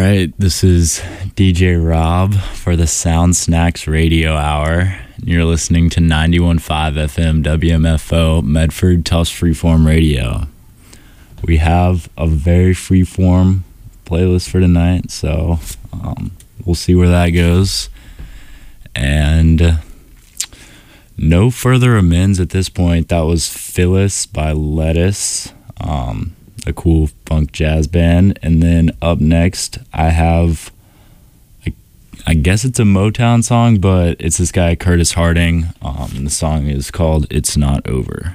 right, this is DJ Rob for the Sound Snacks Radio Hour. You're listening to 91.5 FM WMFO Medford Tufts Freeform Radio. We have a very freeform playlist for tonight, so we'll see where that goes. And no further amends at this point. That was Phyllis by Lettuce, a cool funk jazz band. And then up next, I have, I guess it's a Motown song, but it's this guy, Curtis Harding. And the song is called It's Not Over.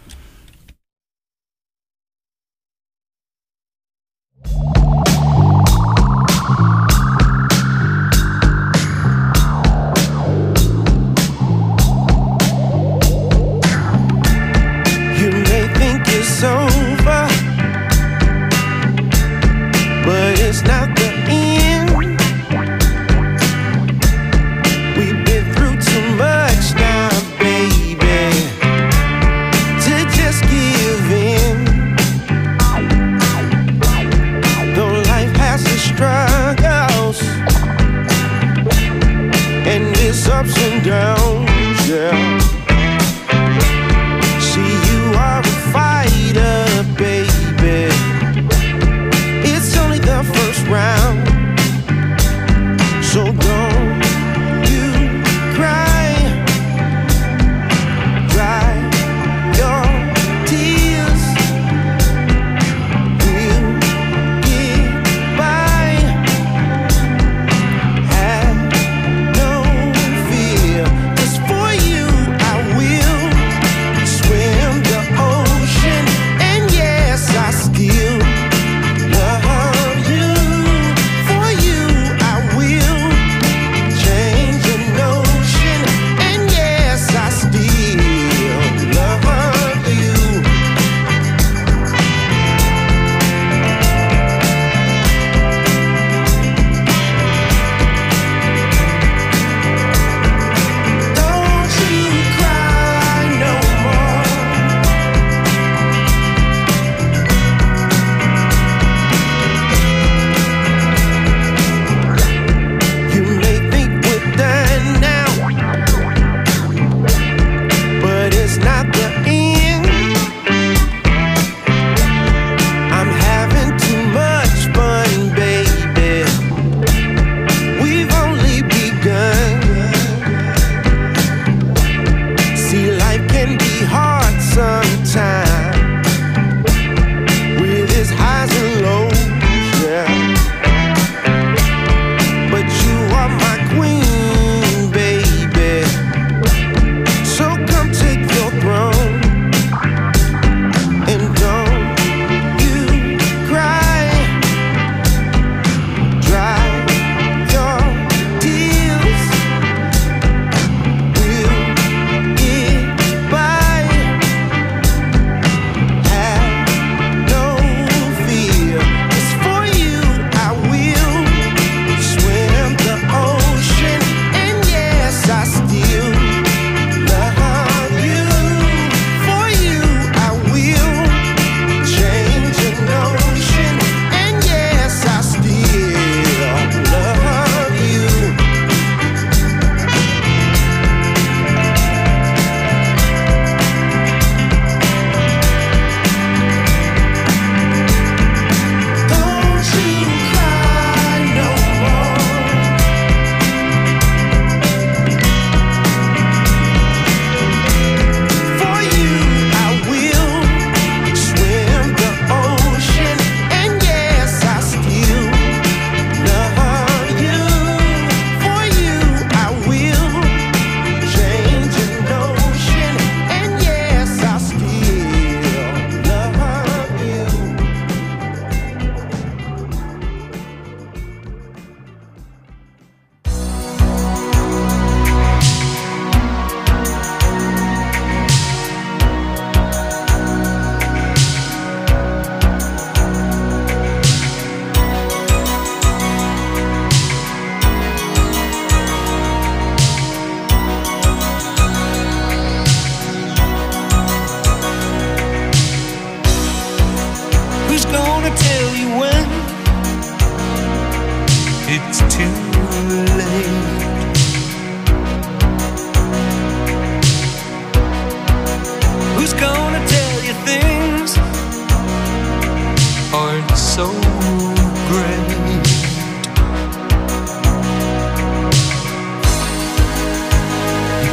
Over, but it's not the end. We've been through too much now, baby, to just give in. Though life has its struggles and its ups and downs, yeah. Baby, it's only the first round, so don't you cry, dry your tears, we'll get by, have no fear, 'cause for you I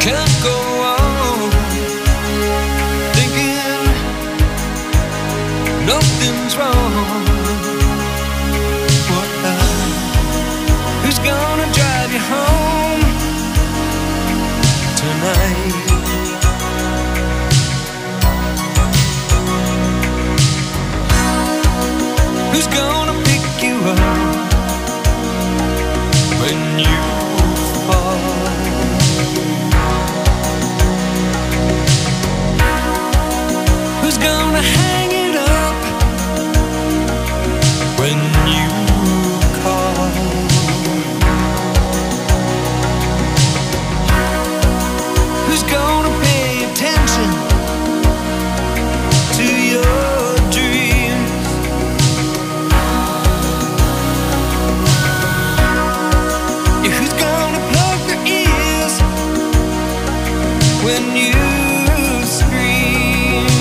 can't go on thinking nothing's wrong. Who's gonna drive you home tonight? Who's gonna pick you up when you fall? Who's gonna hang it up when you call? Who's gonna pay attention to your dreams? Yeah, who's gonna plug their ears when you scream?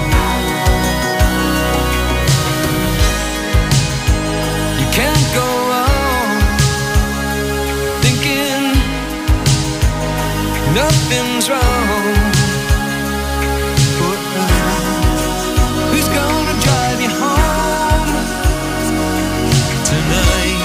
You can't go on thinking nothing's wrong. Who's gonna drive you home tonight?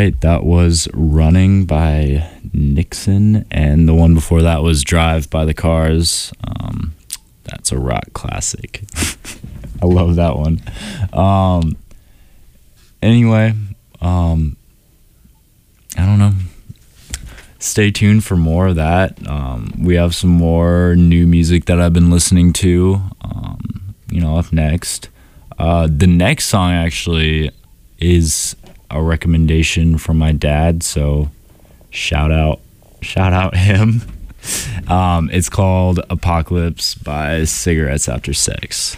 right, that was Running by Nixon, and the one before that was Drive by the Cars. That's a rock classic. I love that one. Anyway, I don't know. Stay tuned for more of that. We have some more new music that I've been listening to, up next. The next song actually is a recommendation from my dad, so shout out him. It's called Apocalypse by Cigarettes After Sex.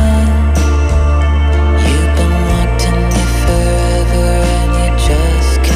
Just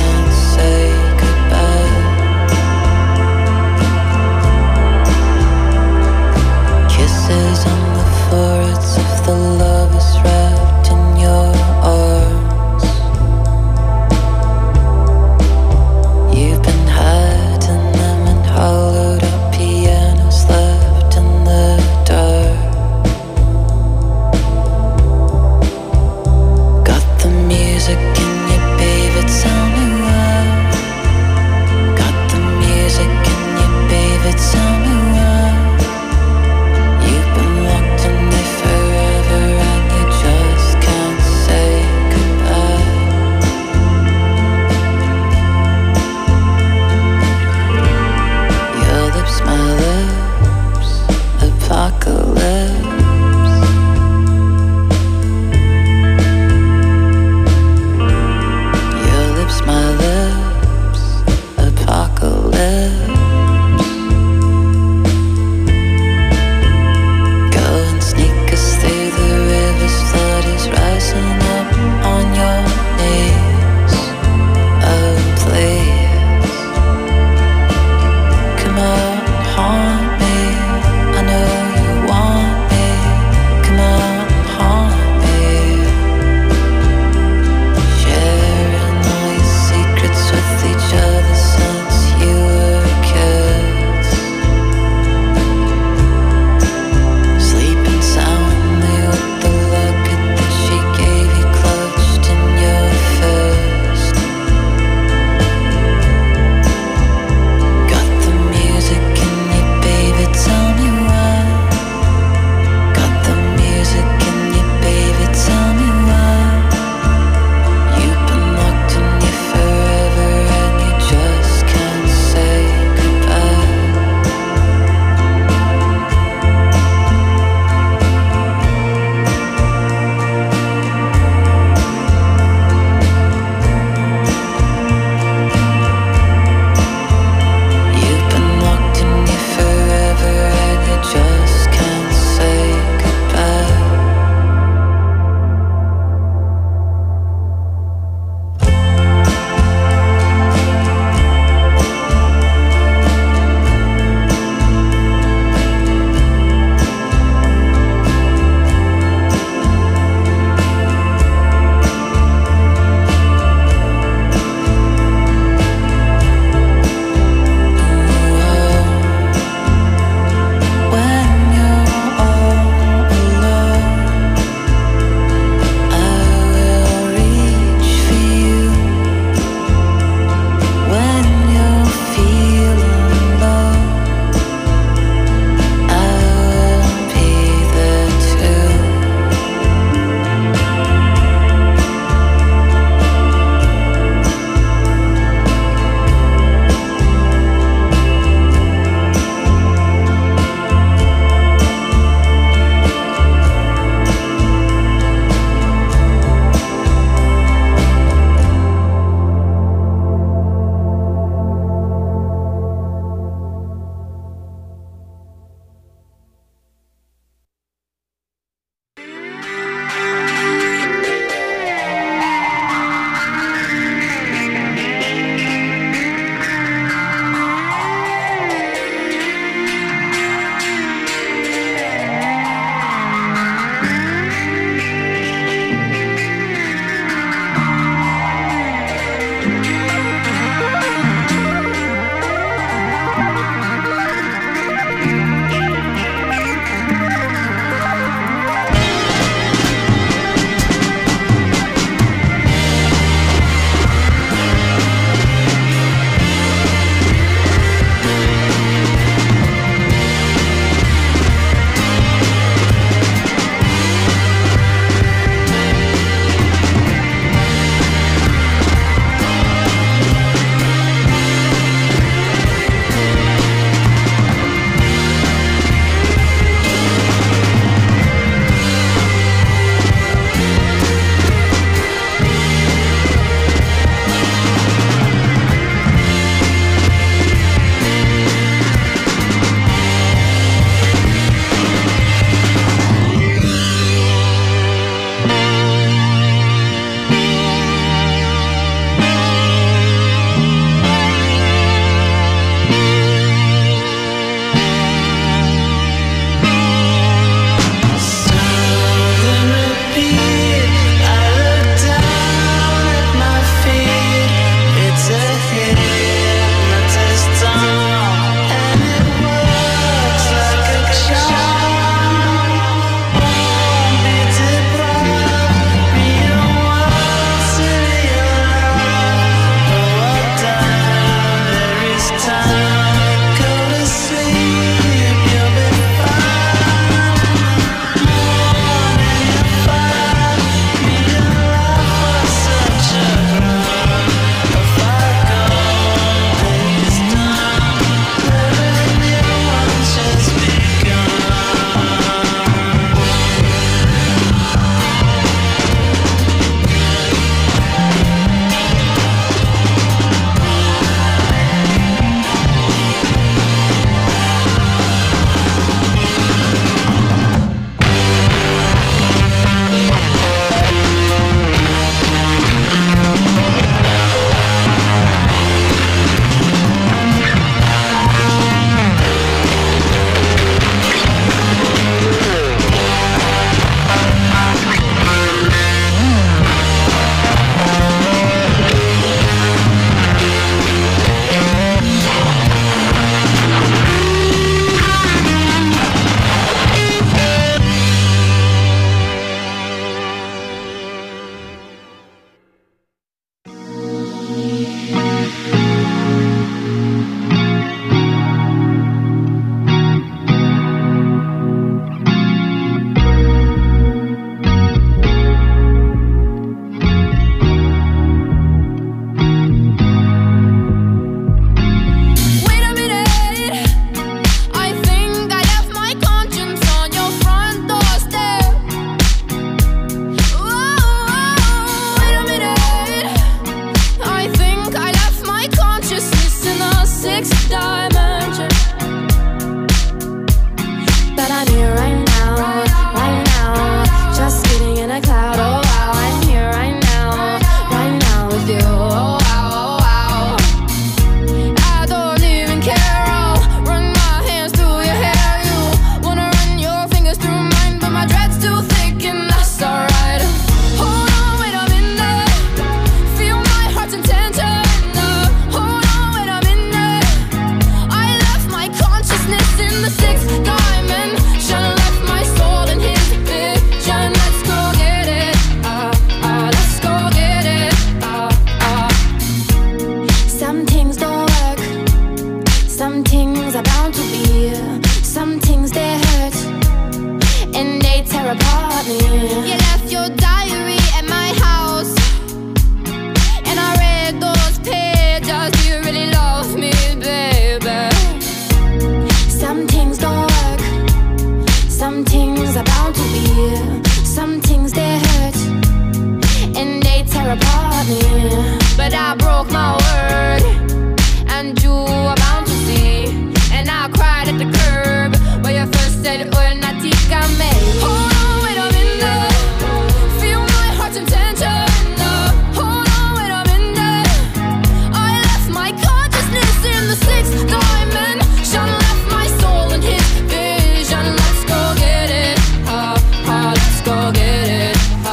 honey, but I broke my word, and you are bound to see. And I cried at the curb where you first said, "Oh, natígame." Hold on, wait a minute. Feel my heart's intention. Hold on, wait a minute. I left my consciousness in the sixth dimension, left my soul in his vision. Let's go get it. Let's go get it.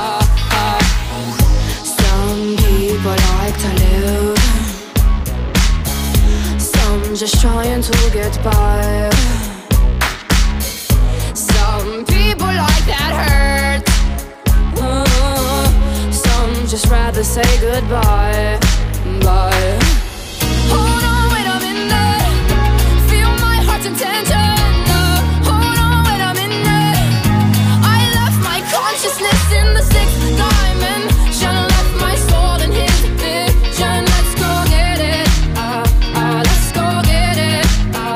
Some people like to live, some just trying to get by. Some people like that hurt, some just rather say goodbye. Bye. Hold on, wait a minute. Feel my heart's intention. Hold on, wait a minute. I left my consciousness in the sixth dimension, left my soul in his vision. Let's go get it. Let's go get it.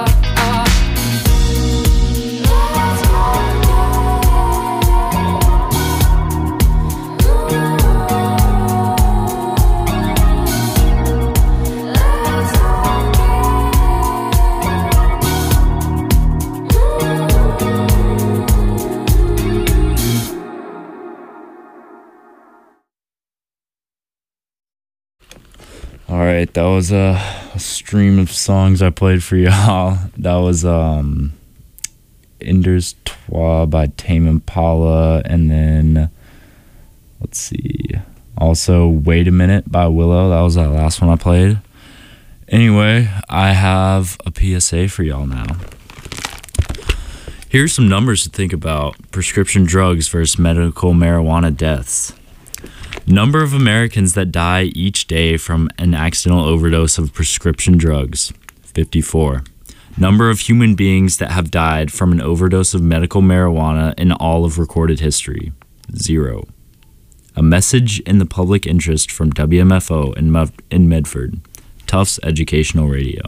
All right, that was a stream of songs I played for y'all. That was Ender's Toi by Tame Impala, and then let's see, also Wait a Minute by Willow. That was the last one I played. Anyway, I have a PSA for y'all now. Here's some numbers to think about: prescription drugs versus medical marijuana deaths. Number of Americans that die each day from an accidental overdose of prescription drugs, 54. Number of human beings that have died from an overdose of medical marijuana in all of recorded history, 0. A message in the public interest from WMFO in Medford, Tufts Educational Radio.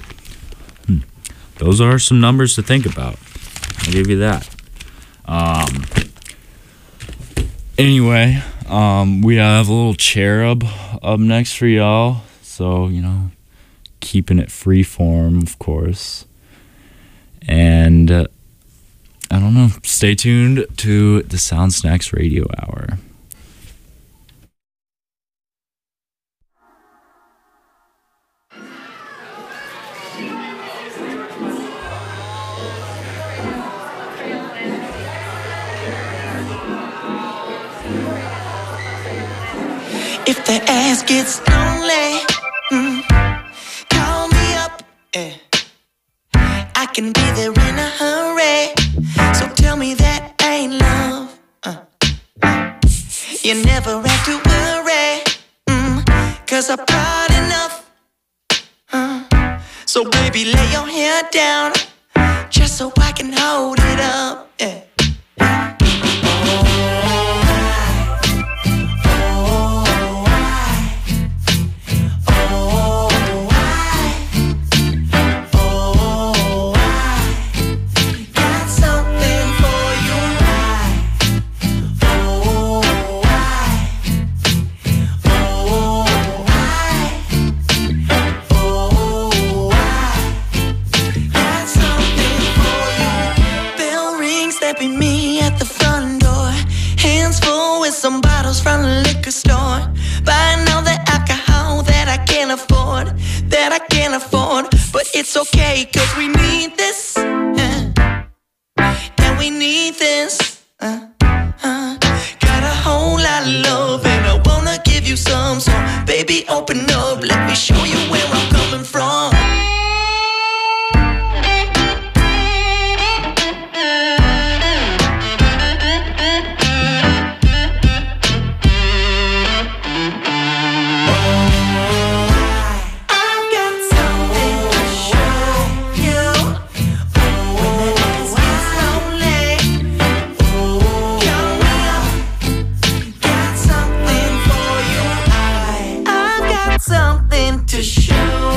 Those are some numbers to think about. I'll give you that. Anyway, we have a little Cherub up next for y'all. So, you know, keeping it free form, of course. And, I don't know, stay tuned to the Sound Snacks Radio Hour. If the ass gets lonely, call me up. I can be there in a hurry. So tell me that ain't love. You never have to worry, 'cause I brought enough. So baby, lay your hair down, just so I can hold it up. Be me at the front door, hands full with some bottles from the liquor store, buying all the alcohol that I can't afford, but it's okay, 'cause we need this, and we need this, got a whole lot of love and I wanna give you some, so baby open up, let me show you where I'm coming from. Something to show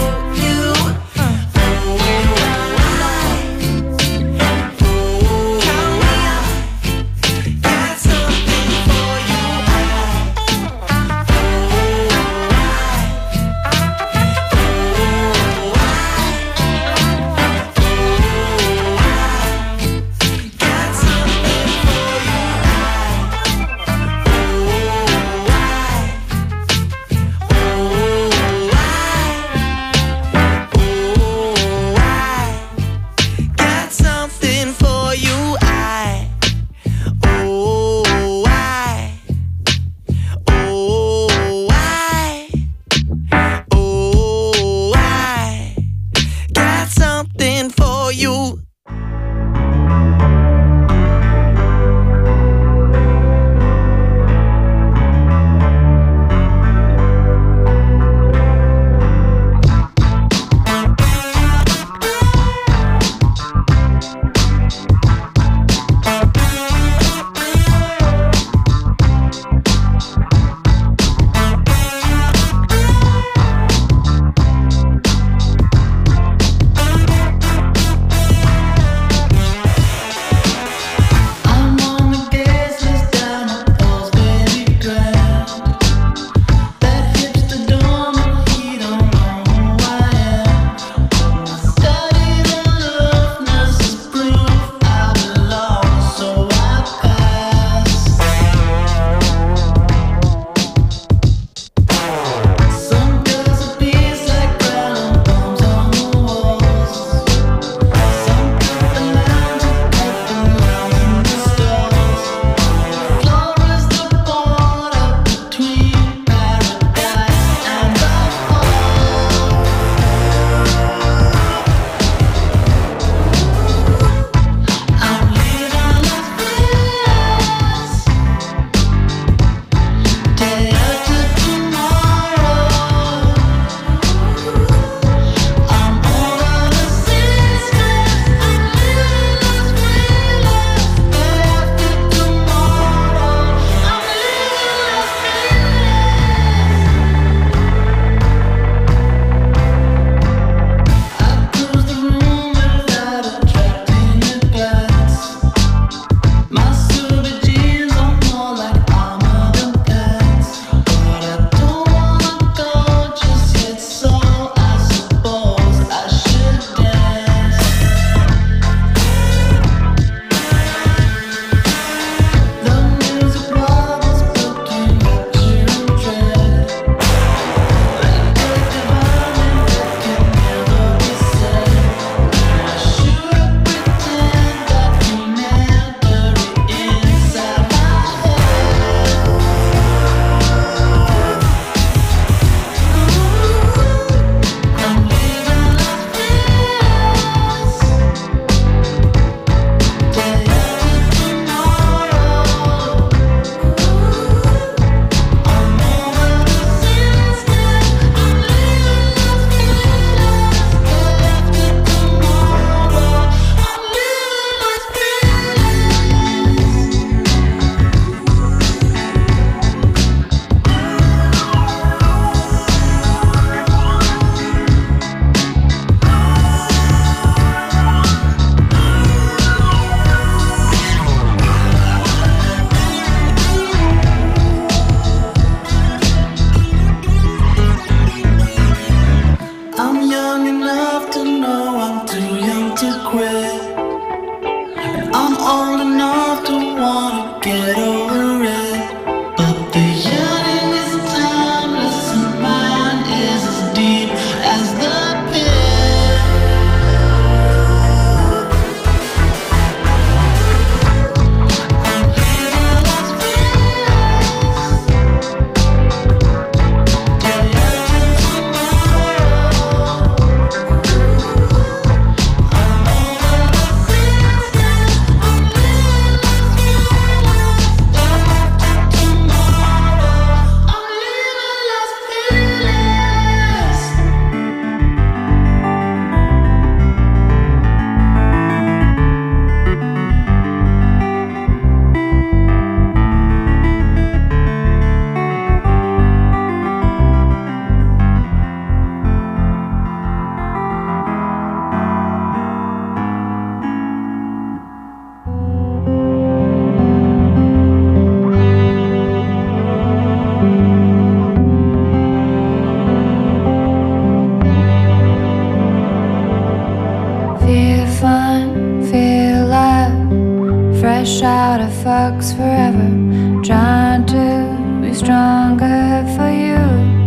gotta fucks forever, trying to be stronger for you.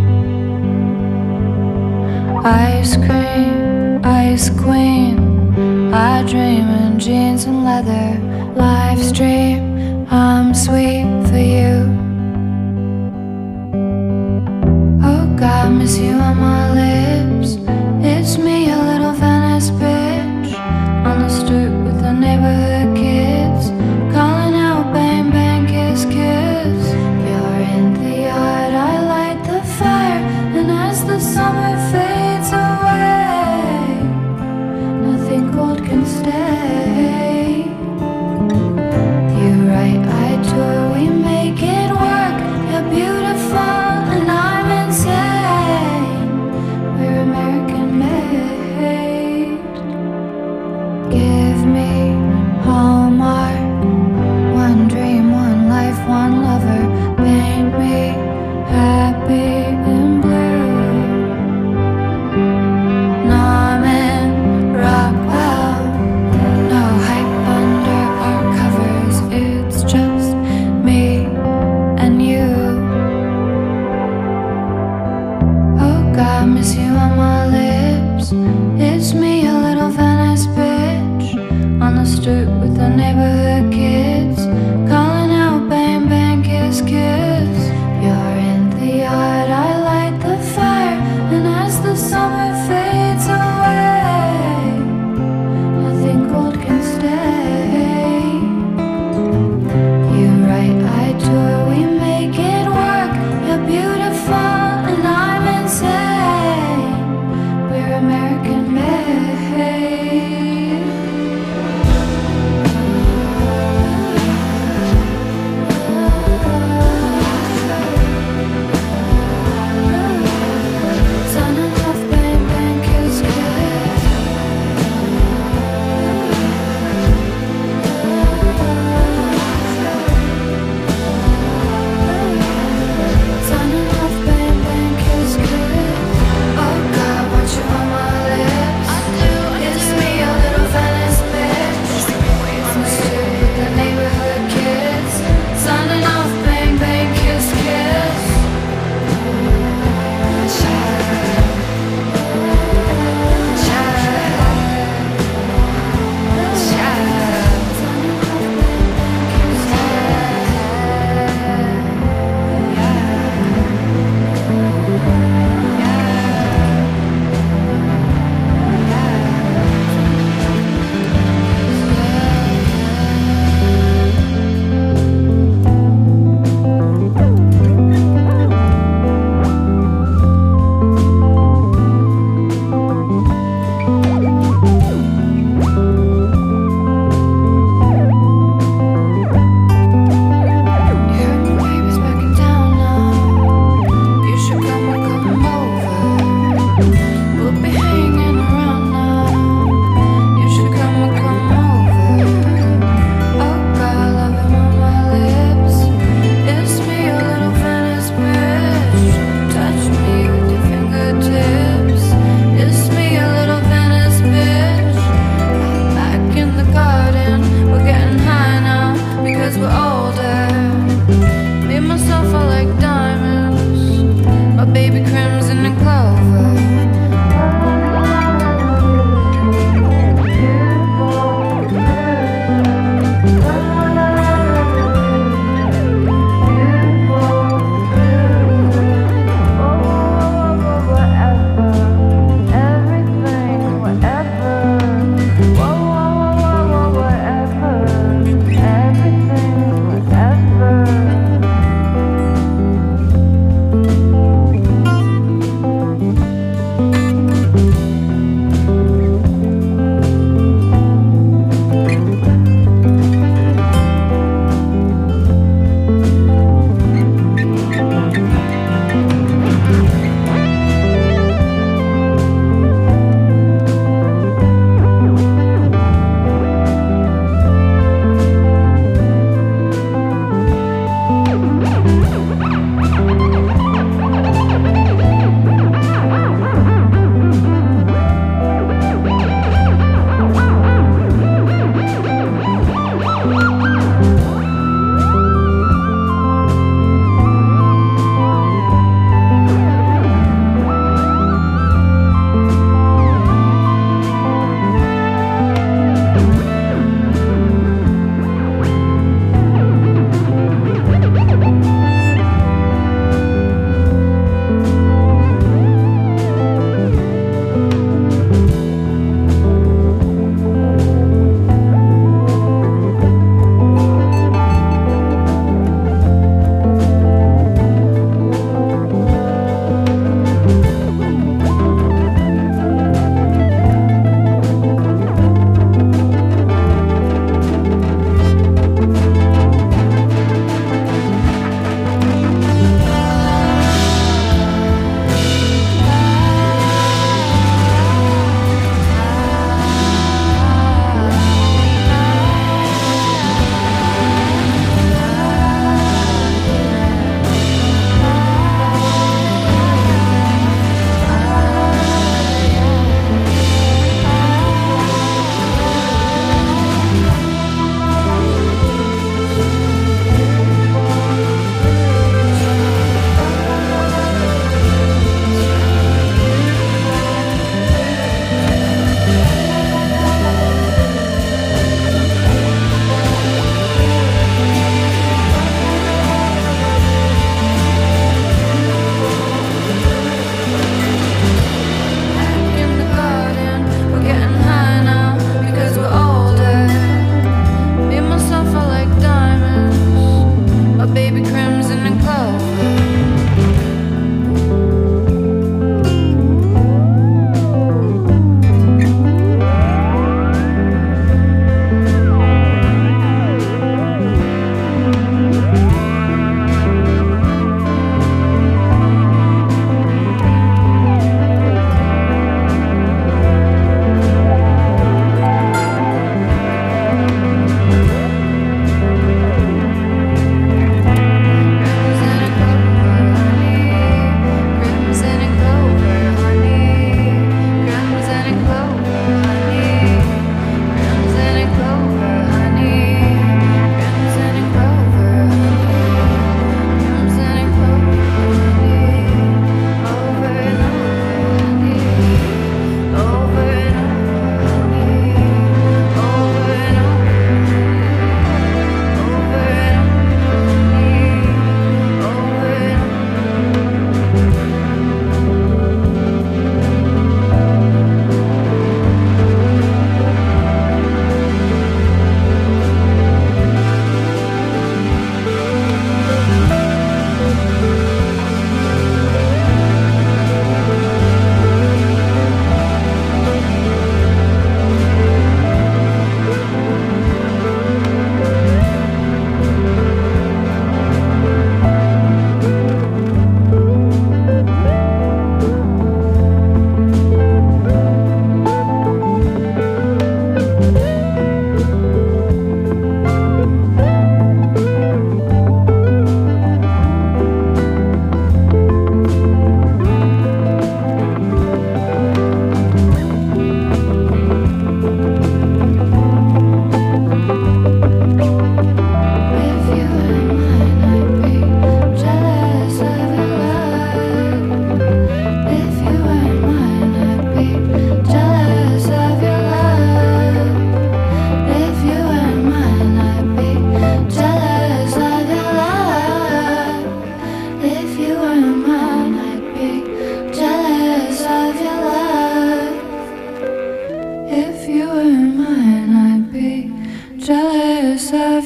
Ice cream, ice queen, I dream in jeans and leather. Live stream, I'm sweet for you. Oh God, miss you on my lips. It's me, a little Venice bitch, on the stoop with the neighborhood kids, calling out bang bang kiss kiss. You're in the yard, I light the fire, and as the summer fades away, nothing cold can stay. You're right, I tour, we make it work. You're beautiful and I'm insane. We're American made. Give me Hallmark, one dream, one life, one lover. Paint me happy and blue. Norman Rockwell, no hype under our covers. It's just me and you. Oh God, miss you on my lips. It's me, a little Venice bitch, on the stoop with the neighborhood kids, calling out bang bang kiss kiss. You're in the yard, I light the fire, and as the summer fades away, nothing cold can stay. You're right, I tour, we make it work. You're beautiful and I'm insane. We're American made. Sun and love, bang bang kiss kiss. Sun and love, bang bang kiss kiss. Oh God, want you on my lips. I do. It's me, a little Venice bitch, on the street with the neighborhood kids. Sun and love, bang bang kiss kiss.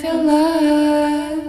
alive.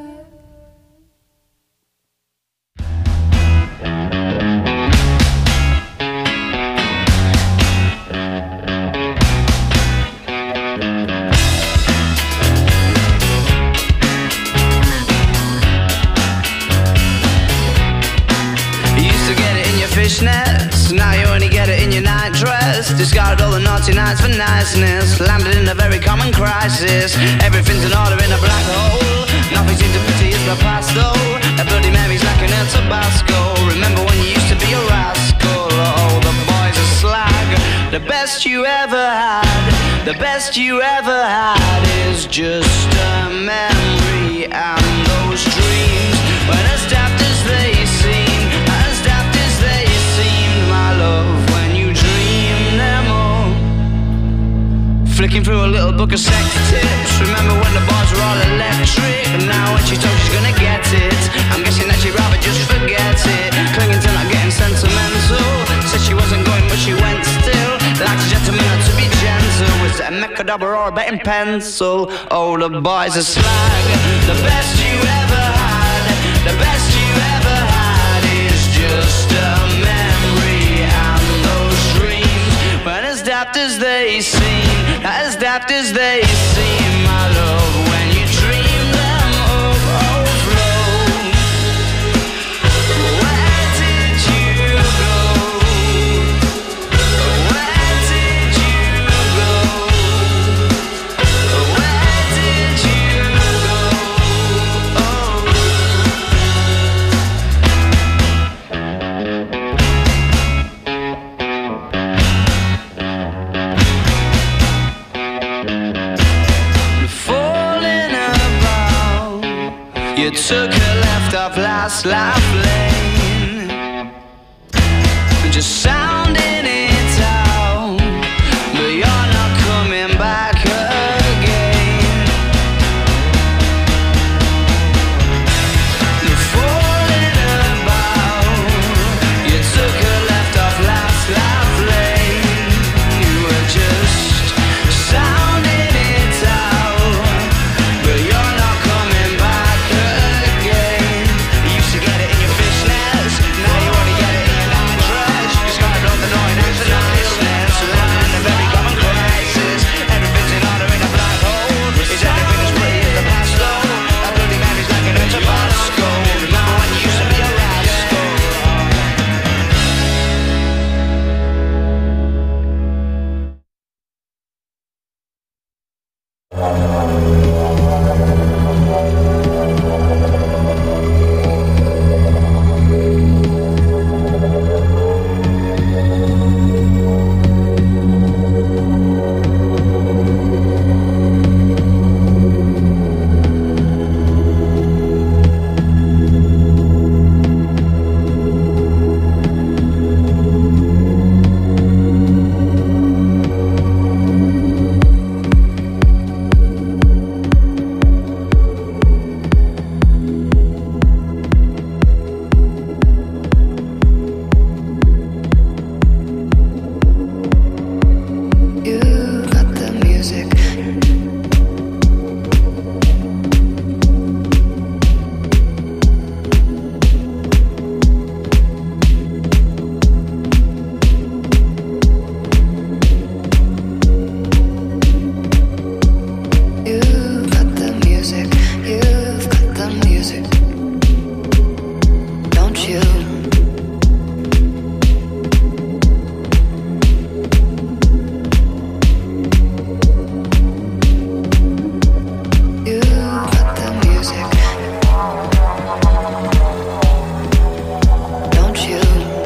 Fishnets, now you only get it in your night dress. Discarded all the naughty nights for niceness. Landed in a very common crisis. Everything's in order in a black hole. Nothing seems to pity is the past though. A Bloody Mary's like an El Tabasco. Remember when you used to be a rascal? Oh, the boys are slag. The best you ever had, the best you ever had is just a memory. And those dreams, when as daft as they seem, as daft as they seemed, my love, when you dream them all. Flicking through a little book of sex tips. Remember when the bars were all electric? And now when she told she's gonna get it, I'm guessing that she'd rather just forget it. Clinging to not getting sentimental. Said she wasn't going but she went still. Like a gentleman had to be gentle. Was it a Mechadobber or a betting pencil? Oh, the boys are slag. The best you ever had, the best you ever had is just a memory. And those dreams, when as daft as they seem, as daft as they seem, my love, when you dream them overflow. Where did you go? Where did you go? Where did you go? Falling about, you took a left off last life lane, just sounding it out, but you're not coming back again. Falling about, you took a left off last life lane, you were just sounding it out, but you're not coming back again. You used to get it in your fishnets, now you only get it in your night dress. You started off the annoying and the niceness, landing in a very common crisis. Everything's in order in a black hole. Is everything as pretty as the past though? A Bloody Mary's like an El Tabasco. Remember when you used to be a rascal? You got the music. You've got the music. You've got the music. Don't you? You got the music. Don't you?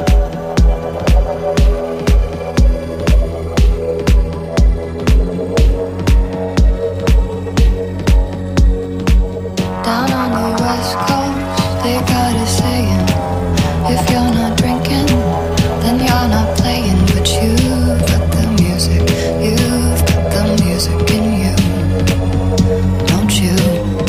Down on the West Coast, they got a saying: if you're not drinking, then you're not playing. But you've got the music. You've got the music in you. Don't you?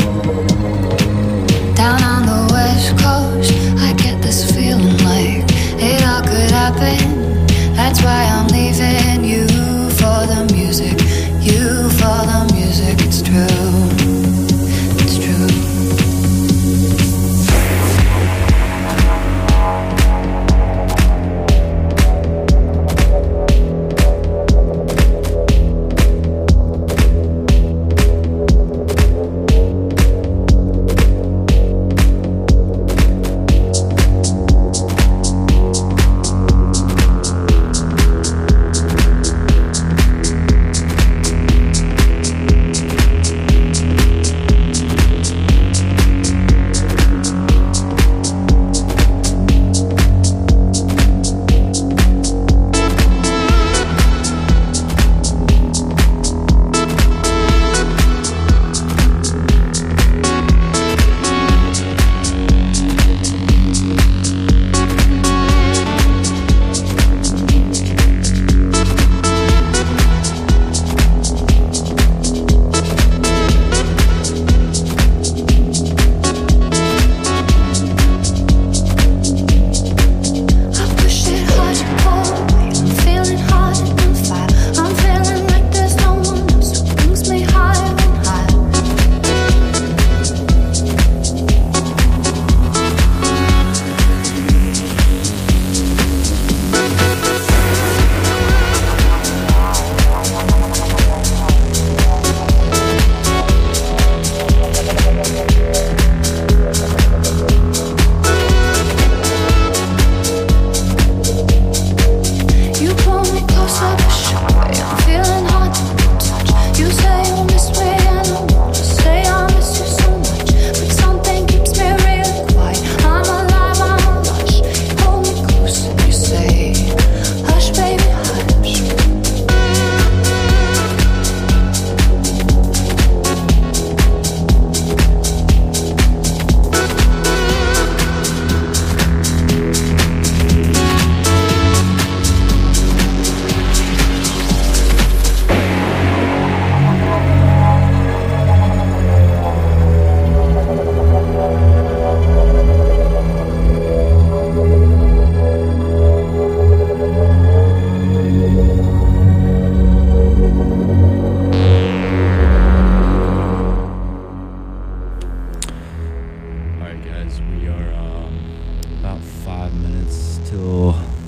Down on the West Coast, I get this feeling like it all could happen. That's why I'm leaving you for the music. You for the music, it's true.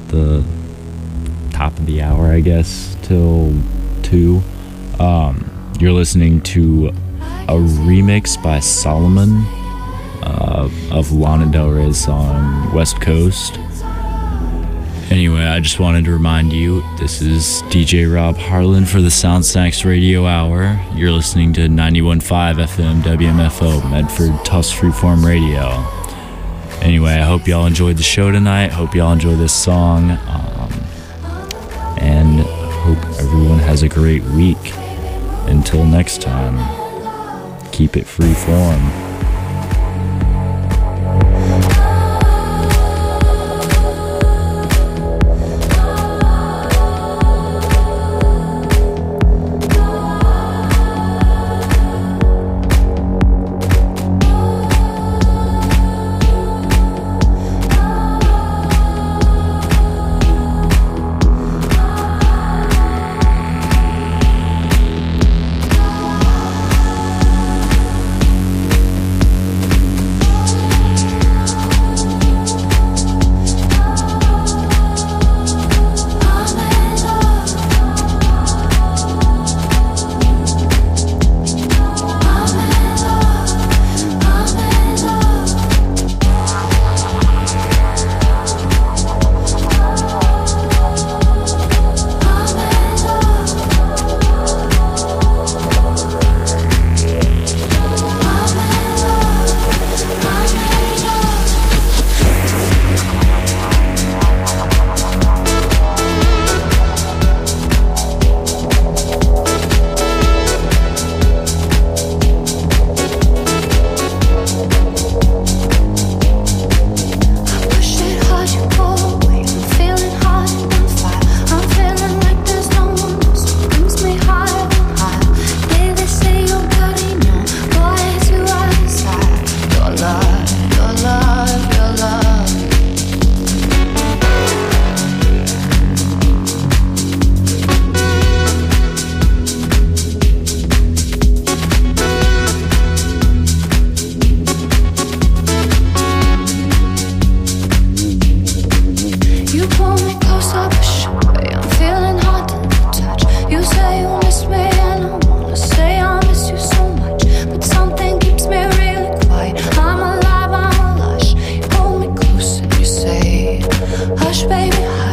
the top of the hour, I guess, till 2. You're listening to a remix by Solomon of Lana Del Rey's song West Coast. Anyway, I just wanted to remind you, this is DJ Rob Harlan for the Sound Snacks Radio Hour. You're listening to 91.5 FM WMFO, Medford Tufts Freeform Radio. Anyway, I hope y'all enjoyed the show tonight. Hope y'all enjoy this song. And hope everyone has a great week. Until next time, keep it freeform. Hush, baby,